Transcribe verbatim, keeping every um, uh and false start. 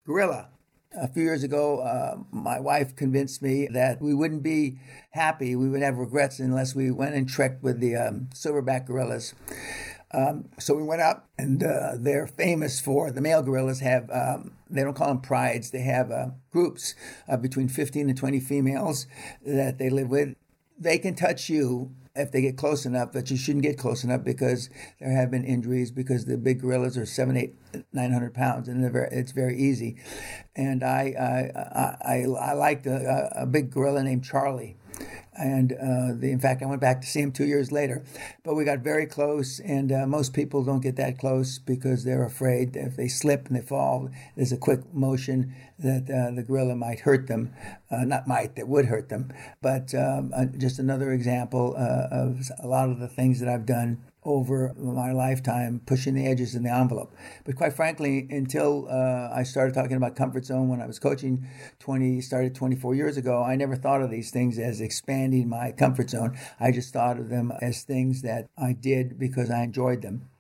Gorilla. A few years ago, uh, my wife convinced me that we wouldn't be happy, we would have regrets unless we went and trekked with the um, silverback gorillas. Um, so we went up, and uh, they're famous for, the male gorillas have, um, they don't call them prides, they have uh, groups of between fifteen and twenty females that they live with. They can touch you if they get close enough, but you shouldn't get close enough because there have been injuries because the big gorillas are seven, eight, nine hundred pounds, and very, it's very easy. And I I I, I liked a, a big gorilla named Charlie. And uh, the, in fact, I went back to see him two years later. But we got very close, and uh, most people don't get that close because they're afraid that if they slip and they fall, there's a quick motion that uh, the gorilla might hurt them. Uh, not might, that would hurt them. But um, uh, just another example uh, of a lot of the things that I've done over my lifetime, pushing the edges in the envelope. But quite frankly, until uh, I started talking about comfort zone when I was coaching twenty, started twenty-four years ago, I never thought of these things as expanding my comfort zone. I just thought of them as things that I did because I enjoyed them.